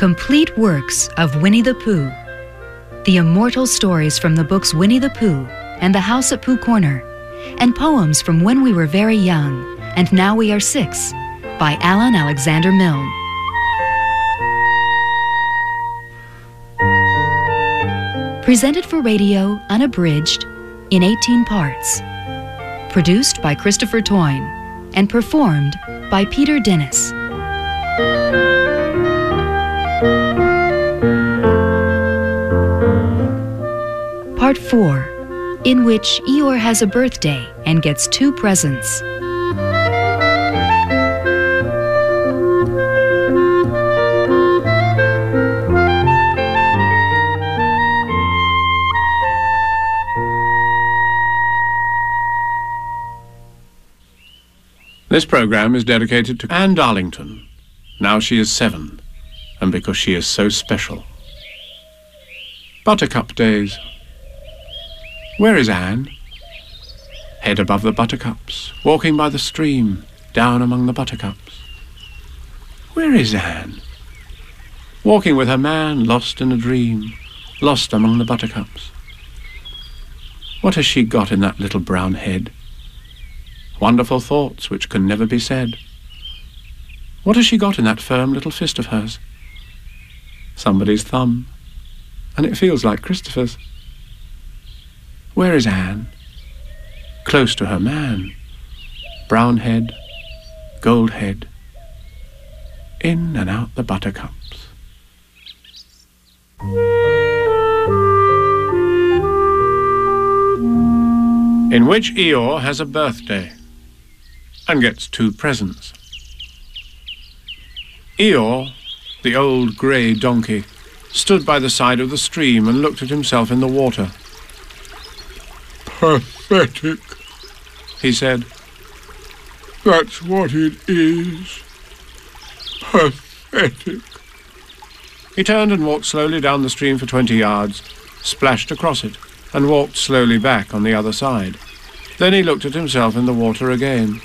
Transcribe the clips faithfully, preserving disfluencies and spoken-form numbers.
Complete works of Winnie the Pooh. The immortal stories from the books Winnie the Pooh and The House at Pooh Corner, and poems from When We Were Very Young and Now We Are Six by Alan Alexander Milne. Presented for radio, unabridged, in eighteen parts. Produced by Christopher Toyne and performed by Peter Dennis. Part four, in which Eeyore has a birthday and gets two presents. This program is dedicated to Anne Darlington. Now she is seven, and because she is so special. Buttercup Days. Where is Anne? Head above the buttercups, walking by the stream, down among the buttercups. Where is Anne? Walking with her man, lost in a dream, lost among the buttercups. What has she got in that little brown head? Wonderful thoughts which can never be said. What has she got in that firm little fist of hers? Somebody's thumb, and it feels like Christopher's. Where is Anne? Close to her man. Brown head, gold head. In and out the buttercups. In which Eeyore has a birthday and gets two presents. Eeyore, the old grey donkey, stood by the side of the stream and looked at himself in the water. Pathetic, he said. That's what it is. Pathetic. He turned and walked slowly down the stream for twenty yards, splashed across it, and walked slowly back on the other side. Then he looked at himself in the water again.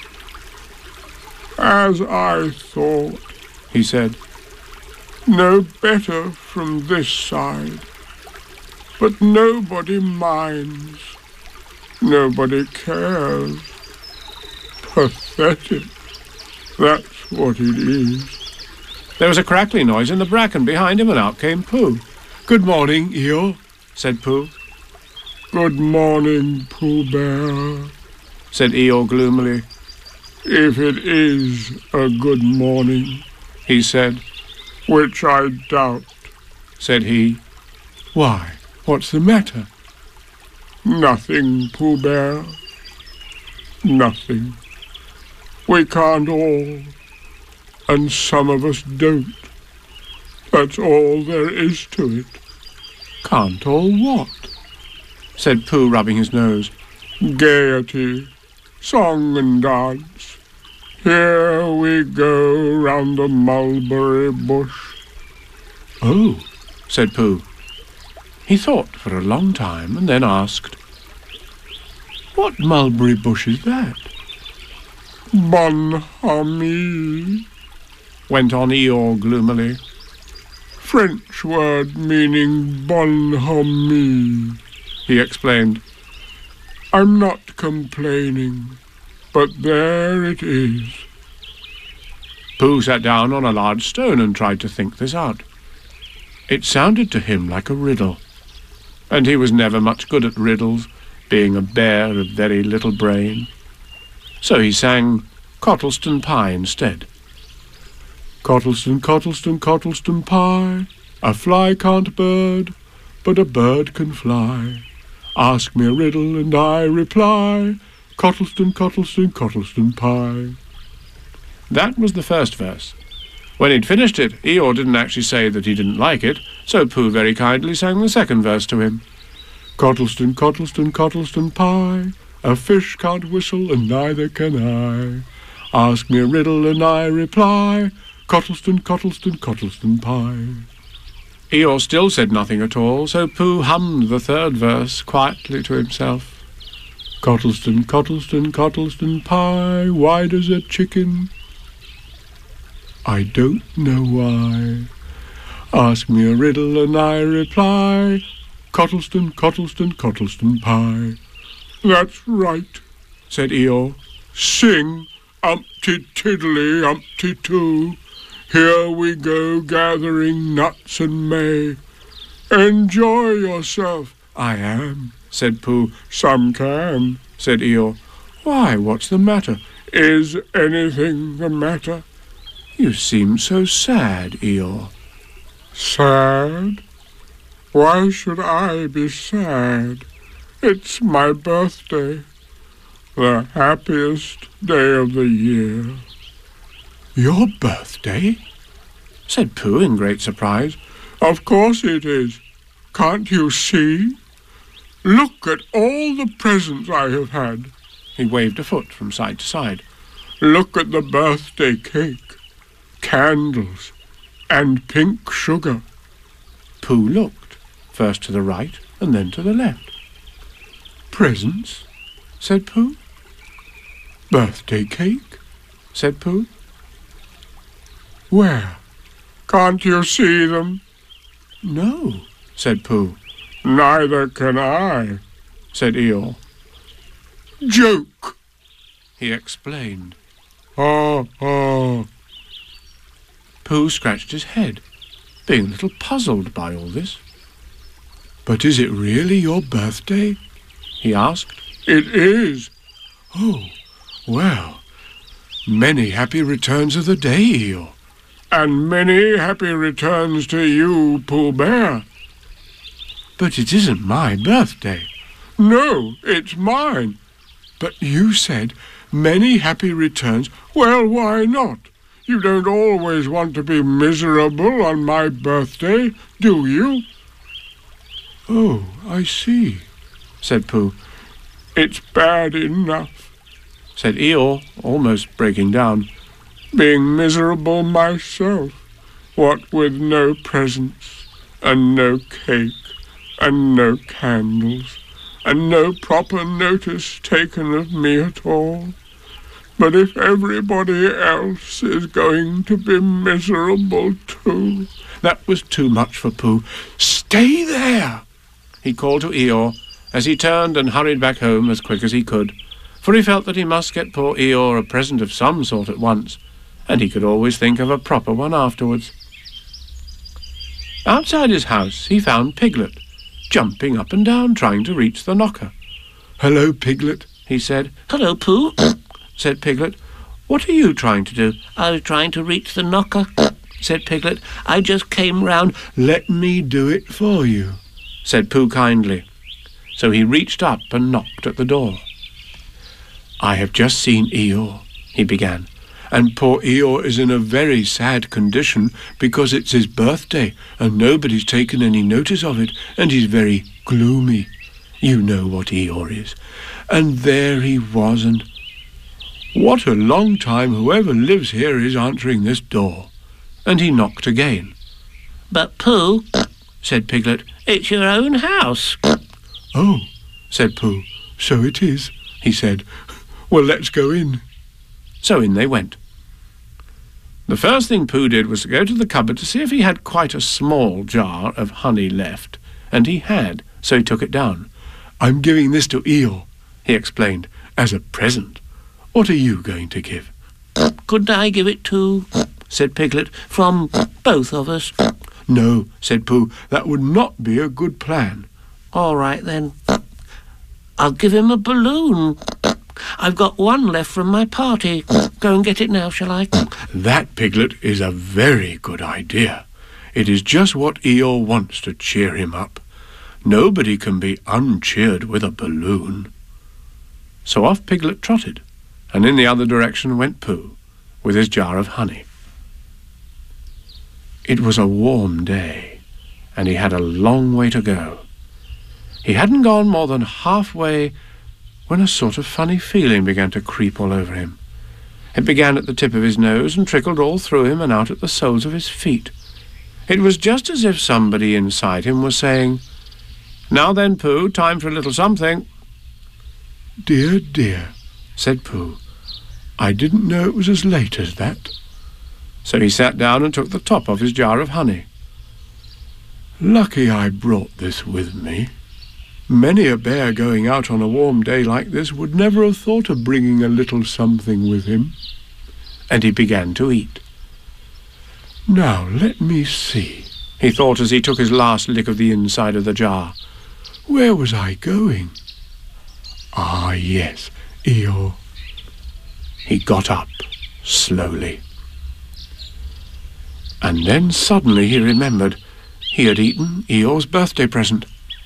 As I thought, he said. No better from this side. But nobody minds. Nobody cares. Pathetic. That's what it is. There was a crackling noise in the bracken behind him, and out came Pooh. Good morning, Eeyore, said Pooh. Good morning, Pooh Bear, said Eeyore gloomily. If it is a good morning, he said. Which I doubt, said he. Why, what's the matter? Nothing, Pooh Bear. Nothing. We can't all, and some of us don't. That's all there is to it. Can't all what? Said Pooh, rubbing his nose. Gaiety, song and dance. Here we go round the mulberry bush. Oh, said Pooh. He thought for a long time and then asked, What mulberry bush is that? Bonhomie, went on Eeyore gloomily. French word meaning bonhomie, he explained. I'm not complaining, but there it is. Pooh sat down on a large stone and tried to think this out. It sounded to him like a riddle, and he was never much good at riddles, being a bear of very little brain. So he sang Cottleston Pie instead. Cottleston, Cottleston, Cottleston Pie, a fly can't bird, but a bird can fly. Ask me a riddle and I reply, Cottleston, Cottleston, Cottleston Pie. That was the first verse. When he'd finished it, Eeyore didn't actually say that he didn't like it, so Pooh very kindly sang the second verse to him. Cottleston, Cottleston, Cottleston Pie, a fish can't whistle and neither can I. Ask me a riddle and I reply, Cottleston, Cottleston, Cottleston Pie. Eeyore still said nothing at all, so Pooh hummed the third verse quietly to himself. Cottleston, Cottleston, Cottleston Pie, why does a chicken? I don't know why. Ask me a riddle and I reply, Cottleston, Cottleston, Cottleston pie. That's right, said Eeyore. Sing, umpty tiddly, umpty too. Here we go gathering nuts and may. Enjoy yourself. I am, said Pooh. Some can, said Eeyore. Why, what's the matter? Is anything the matter? You seem so sad, Eeyore. Sad? Why should I be sad? It's my birthday, the happiest day of the year. Your birthday? Said Pooh in great surprise. Of course it is. Can't you see? Look at all the presents I have had. He waved a foot from side to side. Look at the birthday cake, candles, and pink sugar. Pooh looked, first to the right and then to the left. Presents? Said Pooh. Birthday cake? Said Pooh. Where? Can't you see them? No, said Pooh. Neither can I, said Eeyore. Joke, he explained. Ah, ah. Pooh scratched his head, being a little puzzled by all this. But is it really your birthday? He asked. It is. Oh, well, many happy returns of the day, Eeyore. And many happy returns to you, Pooh Bear. But it isn't my birthday. No, it's mine. But you said many happy returns. Well, why not? You don't always want to be miserable on my birthday, do you? Oh, I see, said Pooh. It's bad enough, said Eeyore, almost breaking down. Being miserable myself, what with no presents, and no cake, and no candles, and no proper notice taken of me at all. But if everybody else is going to be miserable too... That was too much for Pooh. Stay there, he called to Eeyore, as he turned and hurried back home as quick as he could, for he felt that he must get poor Eeyore a present of some sort at once, and he could always think of a proper one afterwards. Outside his house he found Piglet, jumping up and down trying to reach the knocker. Hello, Piglet, he said. Hello, Pooh, said Piglet. What are you trying to do? I was trying to reach the knocker, said Piglet. I just came round. Let me do it for you, said Pooh kindly. So he reached up and knocked at the door. I have just seen Eeyore, he began, and poor Eeyore is in a very sad condition because it's his birthday and nobody's taken any notice of it, and he's very gloomy. You know what Eeyore is. And there he was, and what a long time whoever lives here is answering this door. And he knocked again. But, Pooh, said Piglet, it's your own house. Oh, said Pooh, so it is, he said. Well, let's go in. So in they went. The first thing Pooh did was to go to the cupboard to see if he had quite a small jar of honey left, and he had, so he took it down. I'm giving this to Eeyore, he explained, as a present. What are you going to give? Couldn't I give it to, said Piglet, from both of us? No, said Pooh, that would not be a good plan. All right, then. I'll give him a balloon. I've got one left from my party. Go and get it now, shall I? That, Piglet, is a very good idea. It is just what Eeyore wants to cheer him up. Nobody can be uncheered with a balloon. So off Piglet trotted, and in the other direction went Pooh, with his jar of honey. It was a warm day, and he had a long way to go. He hadn't gone more than halfway when a sort of funny feeling began to creep all over him. It began at the tip of his nose and trickled all through him and out at the soles of his feet. It was just as if somebody inside him was saying, "Now then, Pooh, time for a little something." Dear, dear, said Pooh, I didn't know it was as late as that. So he sat down and took the top off his jar of honey. Lucky I brought this with me. Many a bear going out on a warm day like this would never have thought of bringing a little something with him. And he began to eat. Now, let me see, he thought as he took his last lick of the inside of the jar. Where was I going? Ah, yes, Eeyore. He got up, slowly. And then suddenly he remembered he had eaten Eeyore's birthday present.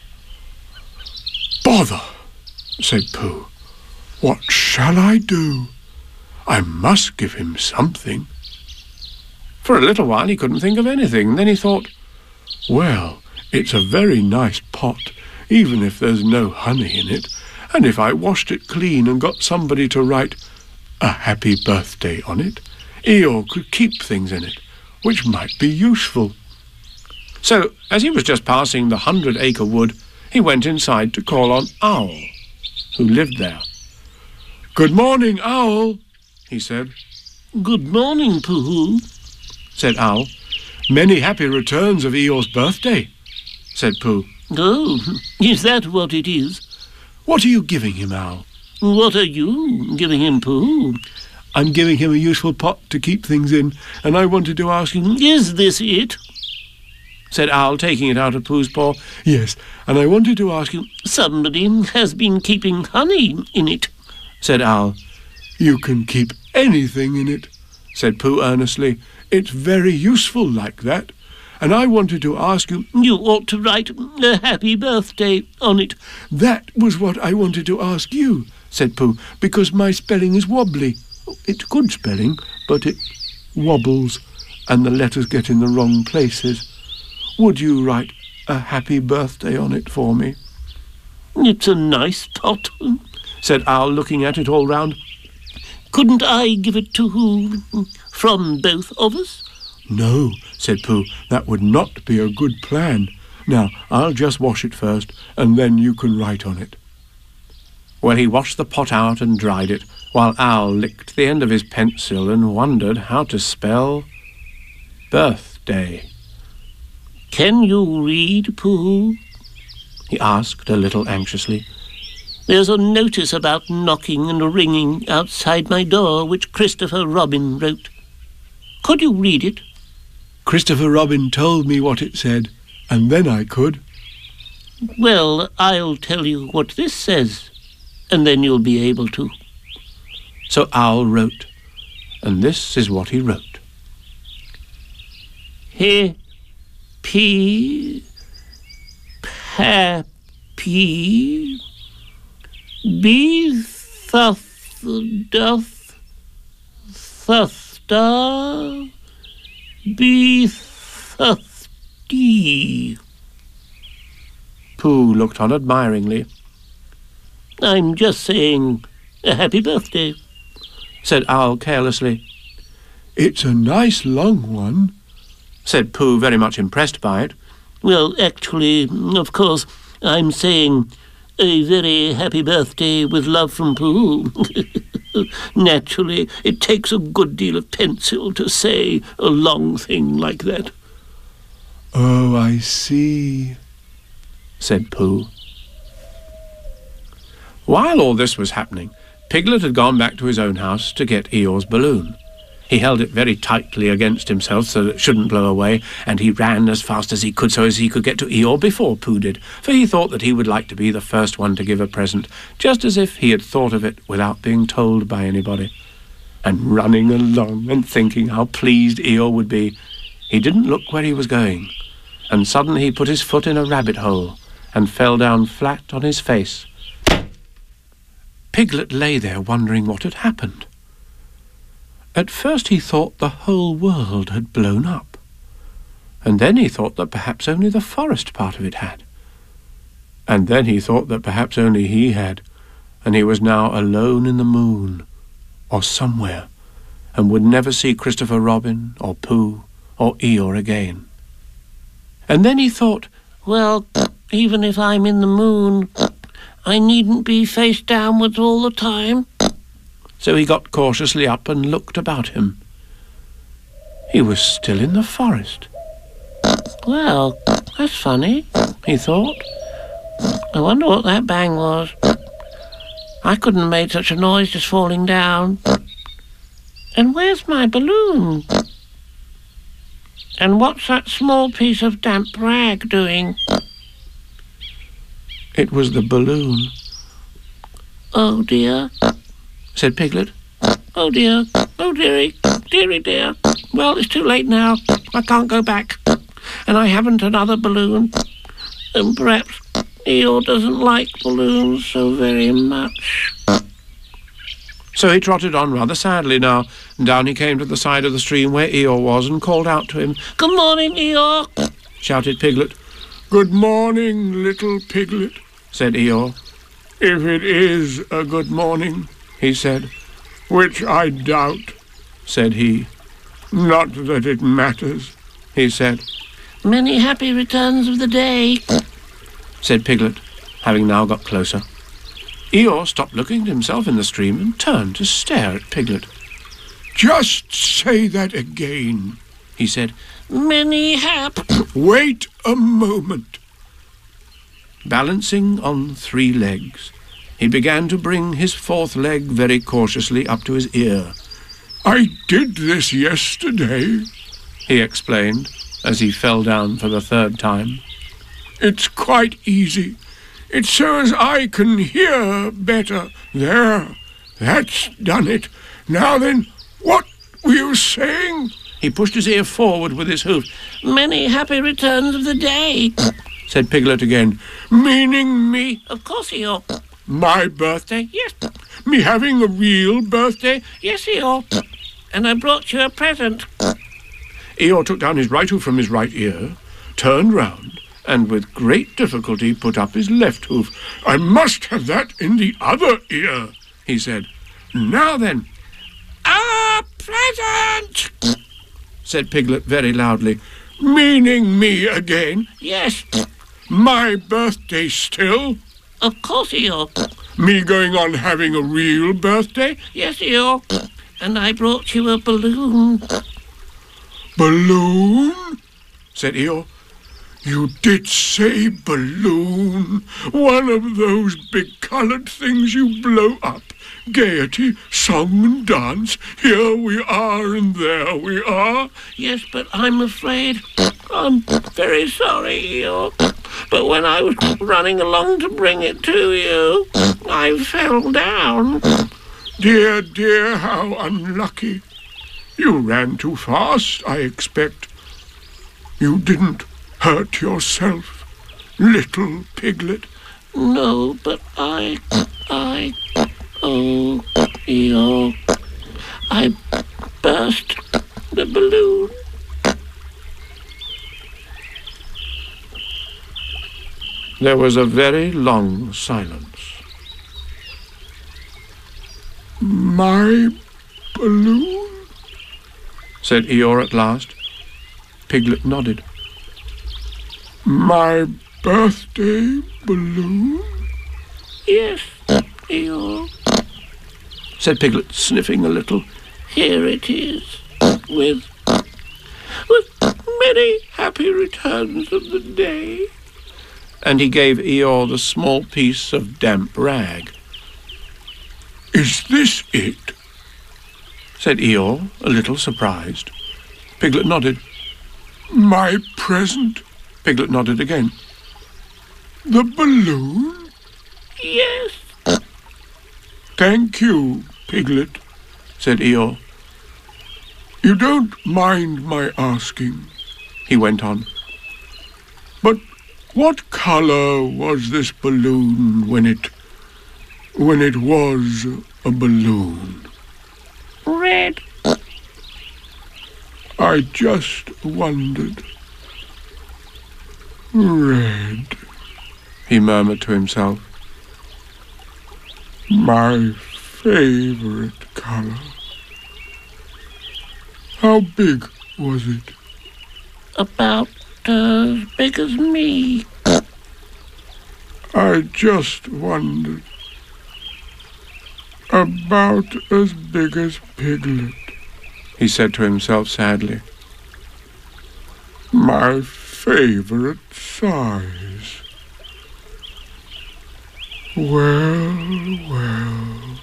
Bother, said Pooh. What shall I do? I must give him something. For a little while he couldn't think of anything. Then he thought, well, it's a very nice pot, even if there's no honey in it, and if I washed it clean and got somebody to write a happy birthday on it, Eeyore could keep things in it, which might be useful. So, as he was just passing the hundred-acre wood, he went inside to call on Owl, who lived there. Good morning, Owl, he said. Good morning, Pooh, said Owl. Many happy returns of Eeyore's birthday, said Pooh. Oh, is that what it is? What are you giving him, Owl? What are you giving him, Pooh? I'm giving him a useful pot to keep things in, and I wanted to ask him... Is this it? said Owl, taking it out of Pooh's paw. Yes, and I wanted to ask you... Somebody has been keeping honey in it, said Owl. You can keep anything in it, said Pooh earnestly. It's very useful like that. And I wanted to ask you... You ought to write a happy birthday on it. That was what I wanted to ask you, said Pooh, because my spelling is wobbly. It's good spelling, but it wobbles, and the letters get in the wrong places. Would you write a happy birthday on it for me? It's a nice pot, said Owl, looking at it all round. Couldn't I give it to who? From both of us? No, said Pooh, that would not be a good plan. Now, I'll just wash it first, and then you can write on it. Well, he washed the pot out and dried it, while Owl licked the end of his pencil and wondered how to spell birthday. Can you read, Pooh? he asked a little anxiously. There's a notice about knocking and ringing outside my door which Christopher Robin wrote. Could you read it? Christopher Robin told me what it said, and then I could. Well, I'll tell you what this says, and then you'll be able to. So Owl wrote, and this is what he wrote. He, P, Happy, Be, Thuth, Doth, Thuthda, Be, Thuthdy. Pooh looked on admiringly. I'm just saying a happy birthday, said Owl carelessly. It's a nice long one, said Pooh, very much impressed by it. Well, actually, of course, I'm saying a very happy birthday with love from Pooh. Naturally, it takes a good deal of pencil to say a long thing like that. Oh, I see, said Pooh. While all this was happening, Piglet had gone back to his own house to get Eeyore's balloon. He held it very tightly against himself so that it shouldn't blow away, and he ran as fast as he could so as he could get to Eeyore before Pooh did, for he thought that he would like to be the first one to give a present, just as if he had thought of it without being told by anybody. And running along and thinking how pleased Eeyore would be, he didn't look where he was going, and suddenly he put his foot in a rabbit hole and fell down flat on his face. Piglet lay there wondering what had happened. At first he thought the whole world had blown up, and then he thought that perhaps only the forest part of it had. And then he thought that perhaps only he had, and he was now alone in the moon, or somewhere, and would never see Christopher Robin, or Pooh, or Eeyore again. And then he thought, well, even if I'm in the moon, I needn't be face downwards all the time. So he got cautiously up and looked about him. He was still in the forest. Well, That's funny, he thought. I wonder what that bang was. I couldn't have made such a noise just falling down. And where's my balloon? And what's that small piece of damp rag doing? It was the balloon. Oh dear, said Piglet. Oh dear, oh dearie, dearie dear. Well, it's too late now. I can't go back. And I haven't another balloon. And perhaps Eeyore doesn't like balloons so very much. So he trotted on rather sadly now, and down he came to the side of the stream where Eeyore was and called out to him. Good morning, Eeyore, shouted Piglet. Good morning, little Piglet, said Eeyore. If it is a good morning, he said. Which I doubt, said he. Not that it matters, he said. Many happy returns of the day, said Piglet, having now got closer. Eeyore stopped looking at himself in the stream and turned to stare at Piglet. Just say that again, he said. Many hap... Wait a moment. Balancing on three legs, he began to bring his fourth leg very cautiously up to his ear. I did this yesterday, he explained, as he fell down for the third time. It's quite easy. It's so as I can hear better. There, that's done it. Now then, what were you saying? He pushed his ear forward with his hoof. Many happy returns of the day, said Piglet again. Meaning me? Of course, Eeyore. My birthday? Yes. Me having a real birthday? Yes, Eeyore. And I brought you a present. Eeyore took down his right hoof from his right ear, turned round, and with great difficulty put up his left hoof. I must have that in the other ear, he said. Now then. A present, said Piglet very loudly. Meaning me again? Yes. My birthday still? Of course, Eeyore. Me going on having a real birthday? Yes, Eeyore. And I brought you a balloon. Balloon? Said Eeyore. You did say balloon. One of those big coloured things you blow up. Gaiety, song and dance. Here we are and there we are. Yes, but I'm afraid... I'm very sorry, Eeyore. But when I was running along to bring it to you, I fell down. Dear, dear, how unlucky. You ran too fast, I expect. You didn't hurt yourself, little Piglet? No, but I... I... Oh, Eeyore, I burst the balloon. There was a very long silence. My balloon? Said Eeyore at last. Piglet nodded. My birthday balloon? Yes, Eeyore, said Piglet, sniffing a little. Here it is, with, with many happy returns of the day. And he gave Eeyore the small piece of damp rag. Is this it? Said Eeyore, a little surprised. Piglet nodded. My present? Piglet nodded again. The balloon? Yes. Thank you, Piglet, said Eeyore. You don't mind my asking, he went on. But what colour was this balloon when it... when it was a balloon? Red. I just wondered. Red, he murmured to himself. My favourite colour. How big was it? About as big as me. I just wondered. About as big as Piglet, he said to himself sadly. My favourite sighs. Well, well.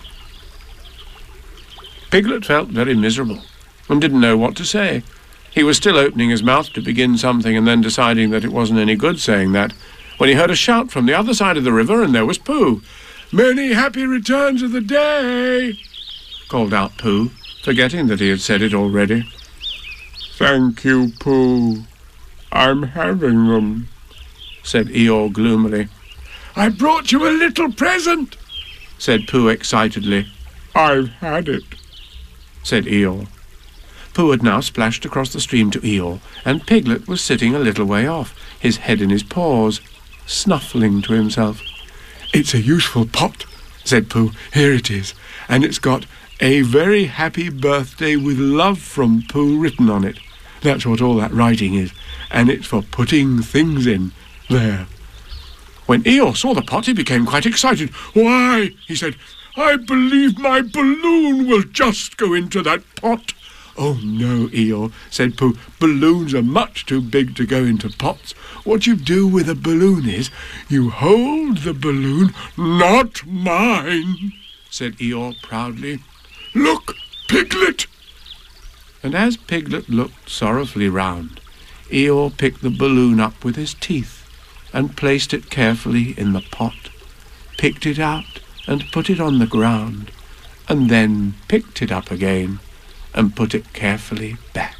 Piglet felt very miserable and didn't know what to say. He was still opening his mouth to begin something and then deciding that it wasn't any good saying that, when he heard a shout from the other side of the river, and there was Pooh. "Many happy returns of the day," called out Pooh, forgetting that he had said it already. "Thank you, Pooh. I'm having them," said Eeyore gloomily. "I brought you a little present," said Pooh excitedly. "I've had it," said Eeyore. Pooh had now splashed across the stream to Eeyore, and Piglet was sitting a little way off, his head in his paws, snuffling to himself. "It's a useful pot," said Pooh. "Here it is, and it's got 'A very happy birthday with love from Pooh' written on it. That's what all that writing is, and it's for putting things in. There." When Eeyore saw the pot, he became quite excited. "Why," he said, "I believe my balloon will just go into that pot." "Oh, no, Eeyore," said Pooh. "Balloons are much too big to go into pots. What you do with a balloon is you hold the balloon—" "Not mine," said Eeyore proudly. "Look, Piglet!" And as Piglet looked sorrowfully round, Eeyore picked the balloon up with his teeth and placed it carefully in the pot, picked it out and put it on the ground, and then picked it up again and put it carefully back.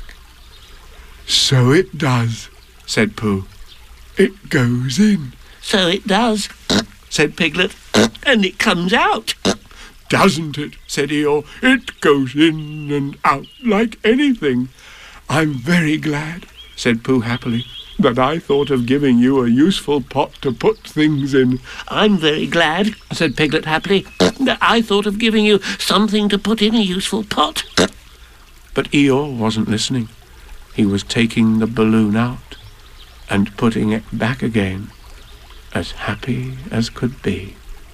"So it does," said Pooh. "It goes in." "So it does," said Piglet, "and it comes out." "Doesn't it?" said Eeyore. "It goes in and out like anything." "I'm very glad," said Pooh happily, "that I thought of giving you a useful pot to put things in." "I'm very glad," said Piglet happily, "that I thought of giving you something to put in a useful pot." But Eeyore wasn't listening. He was taking the balloon out and putting it back again, as happy as could be.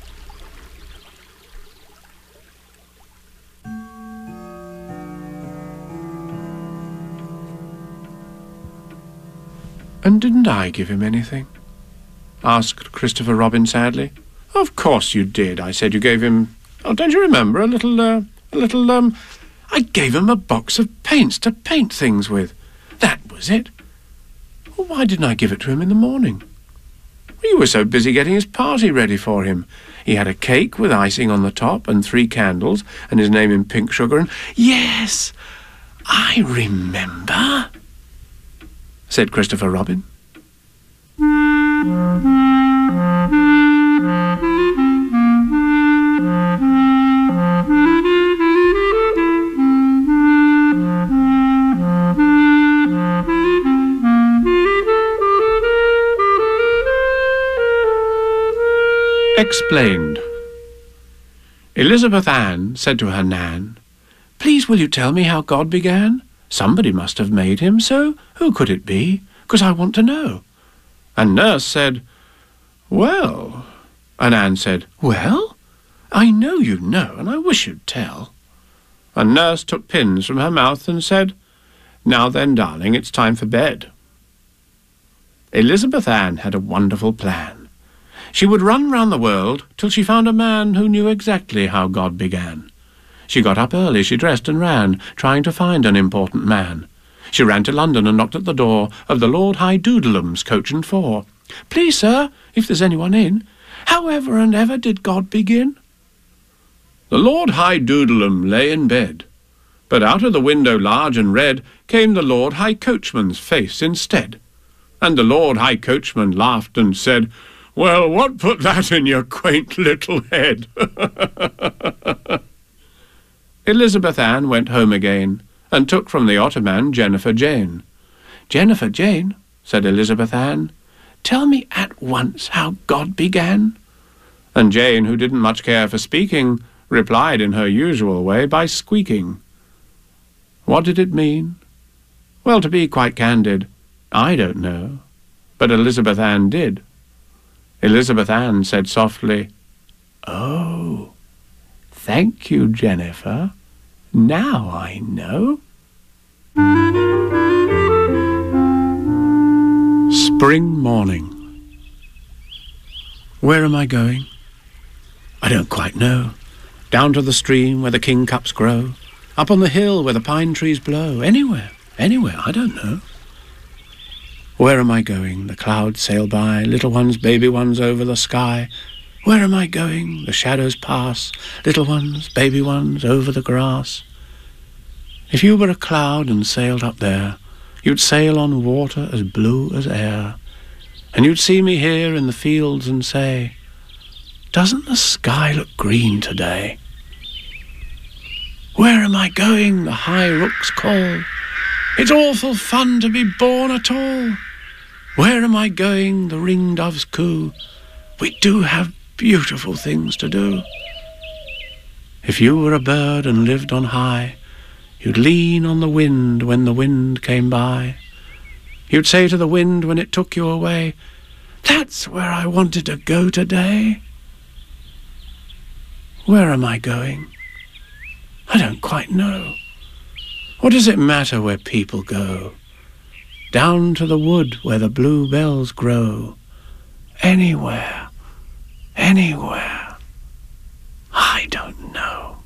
"And didn't I give him anything?" asked Christopher Robin sadly. "Of course you did. I said you gave him... Oh, don't you remember? A little, uh, a little, um... I gave him a box of paints to paint things with. That was it. Well, why didn't I give it to him in the morning? You were so busy getting his party ready for him. He had a cake with icing on the top and three candles and his name in pink sugar and... Yes, I remember," said Christopher Robin. Explained. Elizabeth Ann said to her Nan, "Please will you tell me how God began? Somebody must have made him, so who could it be? 'Cause I want to know." And Nurse said, "Well..." And Ann said, "Well? I know you know, and I wish you'd tell." And Nurse took pins from her mouth and said, "Now then, darling, it's time for bed." Elizabeth Ann had a wonderful plan. She would run round the world till she found a man who knew exactly how God began. She got up early, she dressed and ran, trying to find an important man. She ran to London and knocked at the door of the Lord High Doodleum's coach and four. "Please, sir, if there's anyone in, however and ever did God begin?" The Lord High Doodleum lay in bed, but out of the window large and red came the Lord High Coachman's face instead. And the Lord High Coachman laughed and said, "Well, what put that in your quaint little head?" Elizabeth Ann went home again, and took from the ottoman Jennifer Jane. "Jennifer Jane," said Elizabeth Ann, "tell me at once how God began." And Jane, who didn't much care for speaking, replied in her usual way by squeaking. What did it mean? Well, to be quite candid, I don't know, but Elizabeth Ann did. Elizabeth Ann said softly, "Oh, thank you, Jennifer. Now I know." Spring morning. Where am I going? I don't quite know. Down to the stream where the kingcups grow, up on the hill where the pine trees blow, anywhere, anywhere, I don't know. Where am I going? The clouds sail by, little ones, baby ones over the sky. Where am I going? The shadows pass, little ones, baby ones over the grass. If you were a cloud and sailed up there, you'd sail on water as blue as air, and you'd see me here in the fields and say, doesn't the sky look green today? Where am I going? The high rooks call. It's awful fun to be born at all. Where am I going? The ringdoves coo. We do have beautiful things to do. If you were a bird and lived on high, you'd lean on the wind when the wind came by. You'd say to the wind when it took you away, that's where I wanted to go today. Where am I going? I don't quite know. What does it matter where people go? Down to the wood where the bluebells grow. Anywhere, anywhere. I don't know.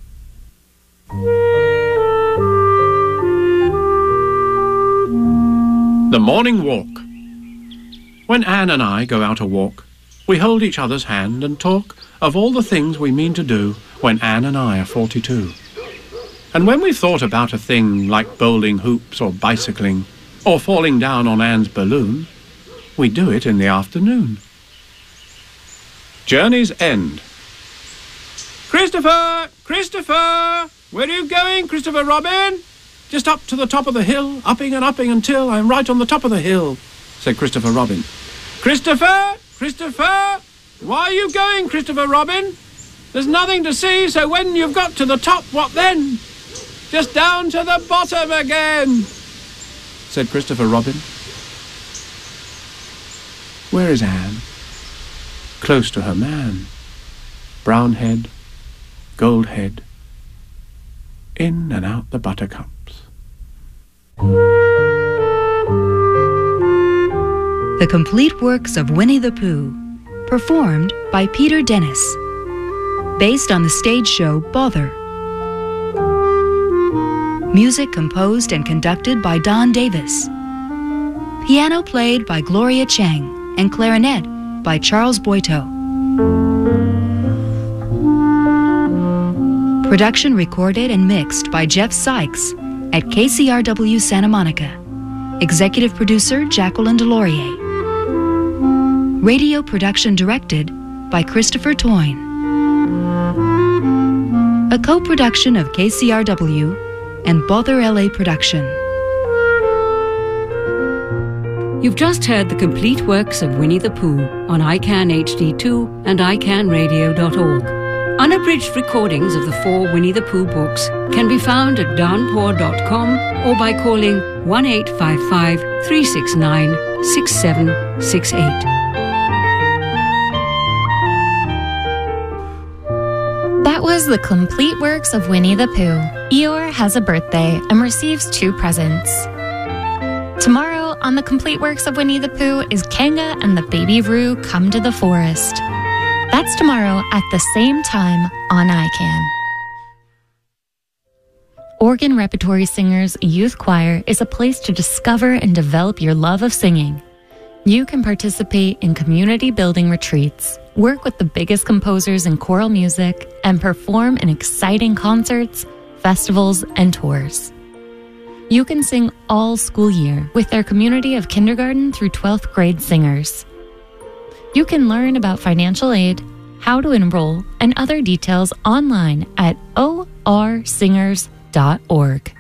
The Morning Walk. When Anne and I go out a walk, we hold each other's hand and talk of all the things we mean to do when Anne and I are forty-two. And when we've thought about a thing like bowling hoops or bicycling or falling down on Anne's balloon, we do it in the afternoon. Journey's End. Christopher! Christopher! Where are you going, Christopher Robin? Just up to the top of the hill, upping and upping until I'm right on the top of the hill, said Christopher Robin. Christopher! Christopher! Why are you going, Christopher Robin? There's nothing to see, so when you've got to the top, what then? Just down to the bottom again, said Christopher Robin. Where is Anne? Close to her man. Brown head, gold head, in and out the buttercups. The Complete Works of Winnie the Pooh, performed by Peter Dennis, based on the stage show Bother. Music composed and conducted by Don Davis. Piano played by Gloria Chang and clarinet by Charles Boito. Production recorded and mixed by Jeff Sykes at K C R W Santa Monica. Executive producer Jacqueline Delorier. Radio production directed by Christopher Toyne. A co-production of K C R W and Bother L A Production. You've just heard the complete works of Winnie the Pooh on I CAN H D two and I can radio dot org. Unabridged recordings of the four Winnie the Pooh books can be found at downpour dot com or by calling one eight five five, three six nine, six seven six eight. That was the complete works of Winnie the Pooh. Eeyore has a birthday and receives two presents. Tomorrow on the complete works of Winnie the Pooh is Kanga and the Baby Roo Come to the Forest. That's tomorrow at the same time on I CAN. Oregon Repertory Singers Youth Choir is a place to discover and develop your love of singing. You can participate in community building retreats, work with the biggest composers in choral music, and perform in exciting concerts, festivals, and tours. You can sing all school year with their community of kindergarten through twelfth grade singers. You can learn about financial aid, how to enroll, and other details online at o r singers dot org.